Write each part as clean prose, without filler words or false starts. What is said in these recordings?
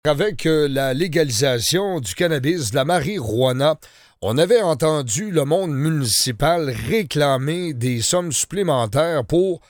Avec la légalisation du cannabis, de la marijuana, on avait entendu le monde municipal réclamer des sommes supplémentaires pour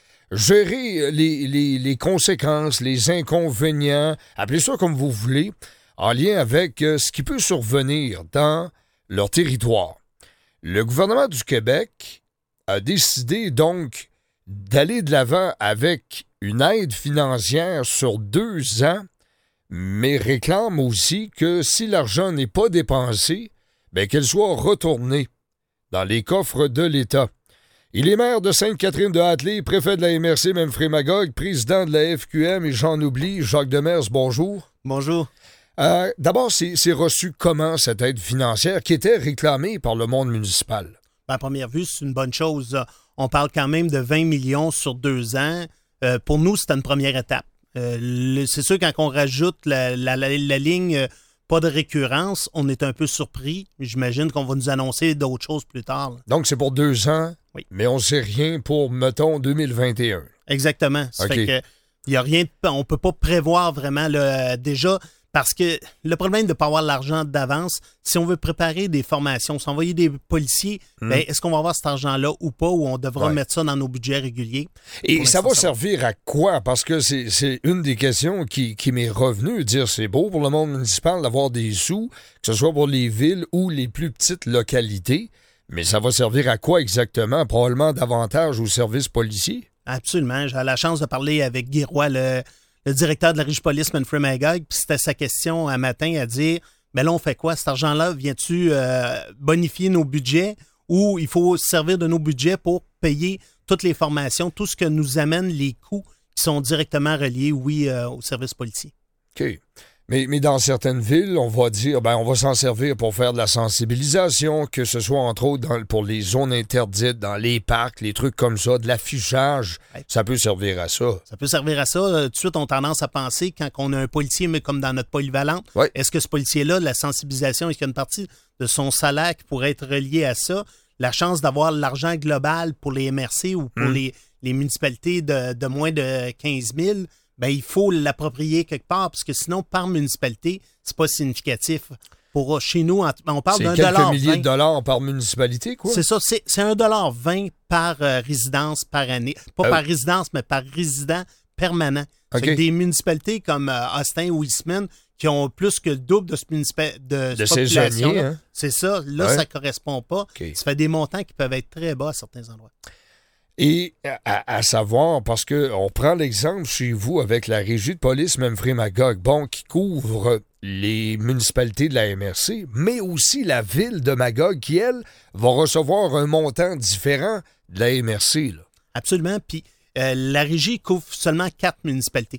gérer les conséquences, les inconvénients, appelez ça comme vous voulez, en lien avec ce qui peut survenir dans leur territoire. Le gouvernement du Québec a décidé donc d'aller de l'avant avec une aide financière sur 2 ans, mais réclame aussi que si l'argent n'est pas dépensé, bien qu'elle soit retournée dans les coffres de l'État. Il est maire de Sainte-Catherine-de-Hatley, préfet de la MRC, Memphrey Magog, président de la FQM et j'en oublie, Jacques Demers, bonjour. Bonjour. D'abord, c'est reçu comment cette aide financière qui était réclamée par le monde municipal? À première vue, c'est une bonne chose. On parle quand même de 20 millions sur 2 ans. Pour nous, c'est une première étape. C'est sûr, quand on rajoute la ligne pas de récurrence, on est un peu surpris. J'imagine qu'on va nous annoncer d'autres choses plus tard. Donc, c'est pour 2 ans, oui. Mais on ne sait rien pour, mettons, 2021. Exactement. Ça okay. fait que y a rien, on ne peut pas prévoir vraiment déjà. Parce que le problème de ne pas avoir l'argent d'avance, si on veut préparer des formations, s'envoyer des policiers, ben, est-ce qu'on va avoir cet argent-là ou pas, ou on devra mettre ça dans nos budgets réguliers? Et ça va servir à quoi? Parce que c'est une des questions qui m'est revenue, dire c'est beau pour le monde municipal d'avoir des sous, que ce soit pour les villes ou les plus petites localités, mais ça va servir à quoi exactement? Probablement davantage aux services policiers? Absolument. J'ai la chance de parler avec Guy Roy, le directeur de la Régie Police, Memphrey Magog, puis c'était sa question un matin à dire, mais là, on fait quoi? Cet argent-là, viens-tu bonifier nos budgets ou il faut servir de nos budgets pour payer toutes les formations, tout ce que nous amène les coûts qui sont directement reliés, au service policier. OK. Mais dans certaines villes, on va dire, on va s'en servir pour faire de la sensibilisation, que ce soit entre autres pour les zones interdites, dans les parcs, les trucs comme ça, de l'affichage, ça peut servir à ça. Ça peut servir à ça. Tout de suite, on a tendance à penser, quand on a un policier, mais comme dans notre polyvalente, est-ce que ce policier-là, la sensibilisation, est-ce qu'il y a une partie de son salaire qui pourrait être reliée à ça? La chance d'avoir l'argent global pour les MRC ou pour les municipalités de moins de 15 000, ben, il faut l'approprier quelque part, parce que sinon, par municipalité, c'est pas significatif. Pour chez nous, on parle d'un dollar. C'est quelques milliers de dollars par municipalité, quoi? C'est ça, c'est $1,20 par résidence par année. Pas par résidence, mais par résident permanent. Okay. Des municipalités comme Austin ou Eastman qui ont plus que le double de cette population. Hein? C'est ça. Là, ça ne correspond pas. Okay. Ça fait des montants qui peuvent être très bas à certains endroits. Et à savoir, parce qu'on prend l'exemple chez vous avec la Régie de police Memphrey Magog, qui couvre les municipalités de la MRC, mais aussi la ville de Magog qui, elle, va recevoir un montant différent de la MRC. Là. Absolument. Puis la Régie couvre seulement 4 municipalités.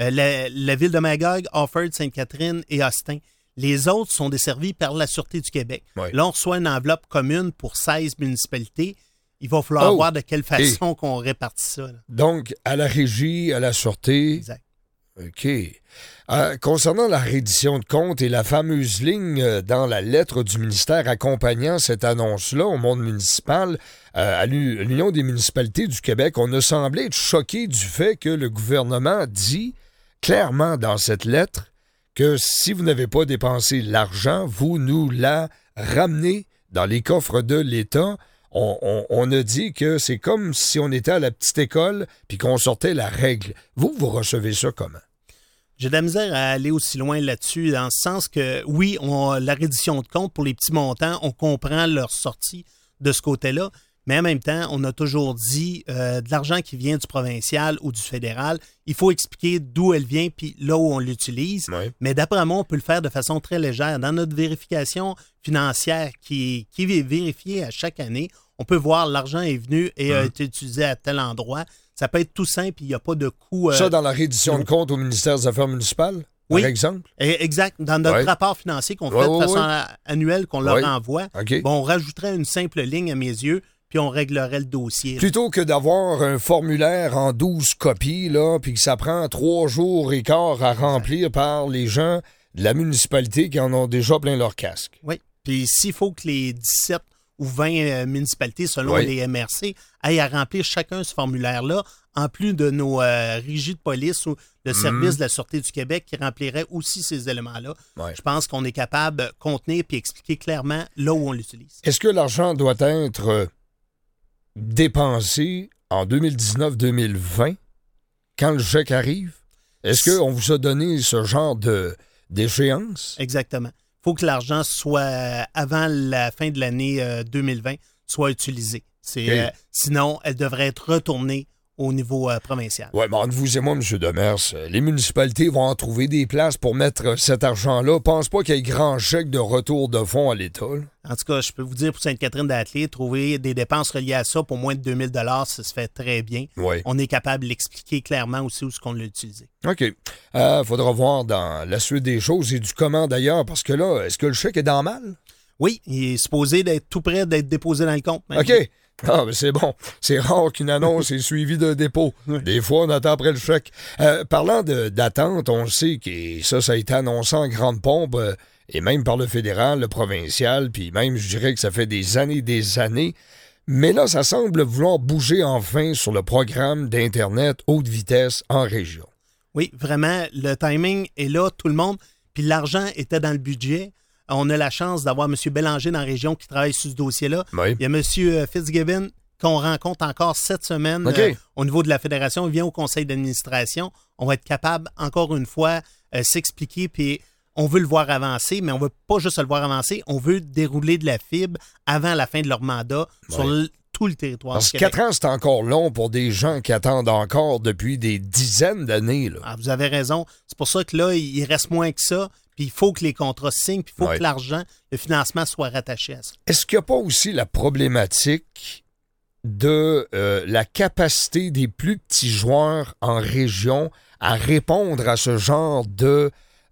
La ville de Magog, Offord, Sainte-Catherine et Austin. Les autres sont desservis par la Sûreté du Québec. Oui. Là, on reçoit une enveloppe commune pour 16 municipalités. Il va falloir voir de quelle façon qu'on répartit ça. Là. Donc, à la Régie, à la Sûreté. Exact. OK. Concernant la reddition de comptes et la fameuse ligne dans la lettre du ministère accompagnant cette annonce-là au monde municipal, à l'Union des municipalités du Québec, on a semblé être choqué du fait que le gouvernement dit clairement dans cette lettre que si vous n'avez pas dépensé l'argent, vous nous la ramenez dans les coffres de l'État. On a dit que c'est comme si on était à la petite école puis qu'on sortait la règle. Vous recevez ça comment? J'ai de la misère à aller aussi loin là-dessus, dans le sens que, oui, la reddition de compte pour les petits montants, on comprend leur sortie de ce côté-là, mais en même temps, on a toujours dit de l'argent qui vient du provincial ou du fédéral, il faut expliquer d'où elle vient puis là où on l'utilise. Oui. Mais d'après moi, on peut le faire de façon très légère. Dans notre vérification financière qui est vérifiée à chaque année, on peut voir l'argent est venu et a été utilisé à tel endroit. Ça peut être tout simple, il n'y a pas de coût. Ça, dans la reddition de compte au ministère des Affaires municipales, par exemple? Exact. Dans notre rapport financier qu'on fait de façon annuelle, qu'on leur envoie, on rajouterait une simple ligne à mes yeux, puis on réglerait le dossier. Plutôt que d'avoir un formulaire en 12 copies, là, puis que ça prend 3 jours et quart à remplir par les gens de la municipalité qui en ont déjà plein leur casque. Oui. Puis s'il faut que les 17 ou 20 municipalités, selon les MRC, aillent à remplir chacun ce formulaire-là en plus de nos régies de police ou le service de la Sûreté du Québec qui remplirait aussi ces éléments-là. Ouais. Je pense qu'on est capable de contenir et expliquer clairement là où on l'utilise. Est-ce que l'argent doit être dépensé en 2019-2020 quand le chèque arrive? Est-ce qu'on vous a donné ce genre d'échéance? Exactement. Il faut que l'argent soit, avant la fin de l'année 2020, soit utilisé. Sinon, elle devrait être retournée au niveau provincial. Oui, mais entre vous et moi, M. Demers, les municipalités vont en trouver des places pour mettre cet argent-là. Pense pas qu'il y ait grand chèque de retour de fonds à l'État. Là. En tout cas, je peux vous dire, pour Sainte-Catherine-d'Atelier, trouver des dépenses reliées à ça pour moins de 2000 $, ça se fait très bien. Oui. On est capable de l'expliquer clairement aussi où est-ce qu'on l'a utilisé. OK. Faudra voir dans la suite des choses et du comment d'ailleurs, parce que là, est-ce que le chèque est dans le mal? Oui, il est supposé d'être tout près d'être déposé dans le compte. Même. OK. Ah, ben c'est bon. C'est rare qu'une annonce est suivie d'un dépôt. Oui. Des fois, on attend après le chèque. Parlant d'attente, on sait que ça a été annoncé en grande pompe, et même par le fédéral, le provincial, puis même, je dirais que ça fait des années. Mais là, ça semble vouloir bouger enfin sur le programme d'Internet haute vitesse en région. Oui, vraiment, le timing est là, tout le monde. Puis l'argent était dans le budget. On a la chance d'avoir M. Bélanger dans la région qui travaille sur ce dossier-là. Oui. Il y a M. Fitzgibbon qu'on rencontre encore cette semaine OK. Au niveau de la fédération. Il vient au conseil d'administration. On va être capable, encore une fois, s'expliquer. Puis on veut le voir avancer, mais on veut pas juste le voir avancer. On veut dérouler de la fibre avant la fin de leur mandat sur tout le territoire. Parce que 4 ans, c'est encore long pour des gens qui attendent encore depuis des dizaines d'années. Là. Ah, vous avez raison. C'est pour ça que là, il reste moins que ça. Puis il faut que les contrats se signent, puis il faut que l'argent, le financement soit rattaché à ça. Est-ce qu'il n'y a pas aussi la problématique de la capacité des plus petits joueurs en région à répondre à ce genre de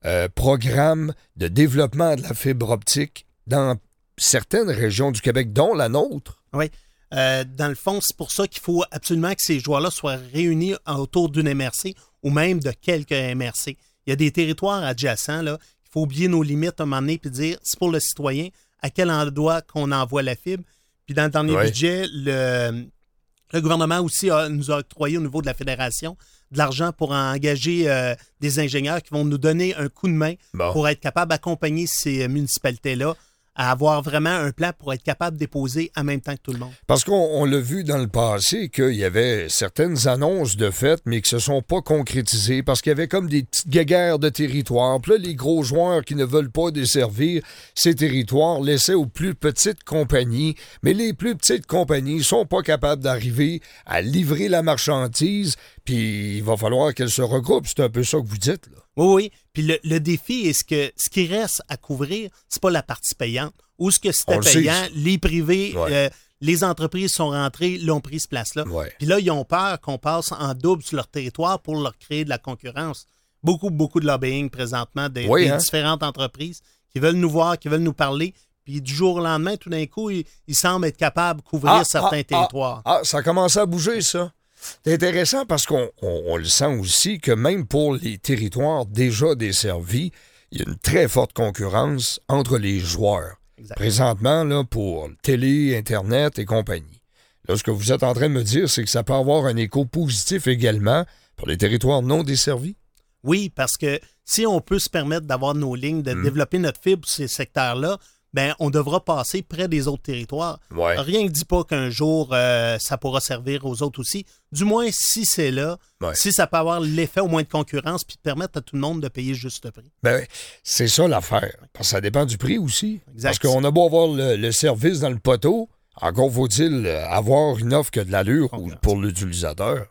programme de développement de la fibre optique dans certaines régions du Québec, dont la nôtre? Oui. Dans le fond, c'est pour ça qu'il faut absolument que ces joueurs-là soient réunis autour d'une MRC ou même de quelques MRC. Il y a des territoires adjacents, là. Il faut oublier nos limites à un moment donné et dire, c'est pour le citoyen, à quel endroit qu'on envoie la fibre. Puis dans le dernier budget, le gouvernement aussi nous a octroyé au niveau de la fédération de l'argent pour engager des ingénieurs qui vont nous donner un coup de main pour être capable d'accompagner ces municipalités-là à avoir vraiment un plan pour être capable de déposer en même temps que tout le monde. Parce qu'on l'a vu dans le passé qu'il y avait certaines annonces de fait, mais qui ne se sont pas concrétisées parce qu'il y avait comme des petites guéguerres de territoires. Puis là, les gros joueurs qui ne veulent pas desservir ces territoires laissaient aux plus petites compagnies. Mais les plus petites compagnies ne sont pas capables d'arriver à livrer la marchandise, puis il va falloir qu'elles se regroupent. C'est un peu ça que vous dites, là. Oui. Puis le défi est ce qui reste à couvrir, c'est pas la partie payante. Ou ce que c'était payant, les privés, les entreprises sont rentrées, l'ont pris cette place-là. Puis là, ils ont peur qu'on passe en double sur leur territoire pour leur créer de la concurrence. Beaucoup de lobbying présentement des différentes entreprises qui veulent nous voir, qui veulent nous parler. Puis du jour au lendemain, tout d'un coup, ils semblent être capables de couvrir certains territoires. Ça a commencé à bouger, ça. C'est intéressant parce qu'on le sent aussi que même pour les territoires déjà desservis, il y a une très forte concurrence entre les joueurs. Exactement. Présentement, là, pour télé, Internet et compagnie. Là, ce que vous êtes en train de me dire, c'est que ça peut avoir un écho positif également pour les territoires non desservis? Oui, parce que si on peut se permettre d'avoir nos lignes, de développer notre fibre sur ces secteurs-là, ben on devra passer près des autres territoires. Rien ne dit pas qu'un jour, ça pourra servir aux autres aussi. Du moins, si c'est là, si ça peut avoir l'effet au moins de concurrence puis permettre à tout le monde de payer juste prix. Ben, c'est ça l'affaire. Parce que ça dépend du prix aussi. Exact. Parce qu'on a beau avoir le service dans le poteau, encore faut-il avoir une offre qui a de l'allure pour l'utilisateur.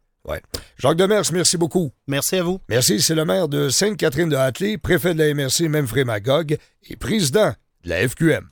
Jacques Demers, merci beaucoup. Merci à vous. Merci, c'est le maire de Sainte-Catherine-de-Atelier, préfet de la MRC Memphremagog et président de la FQM.